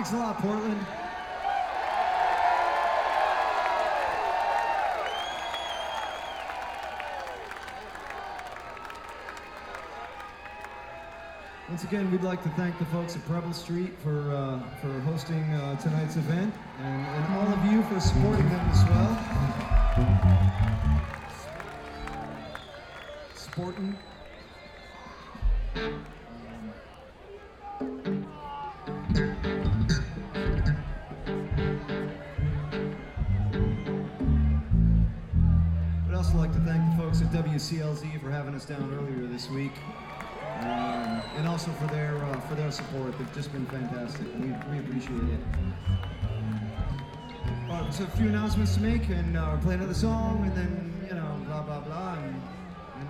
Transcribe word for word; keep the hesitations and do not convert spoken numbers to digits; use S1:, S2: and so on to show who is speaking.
S1: Thanks a lot, Portland. Once again, we'd like to thank the folks at Preble Street for uh, for hosting uh, tonight's event, and, and all of you for supporting them as well. Sporting. I'd also like to thank the folks at W C L Z for having us down earlier this week. Um, and also for their uh, for their support. They've just been fantastic. We, we appreciate it. Uh, so a few announcements to make, and uh, we're playing another song, and then, you know,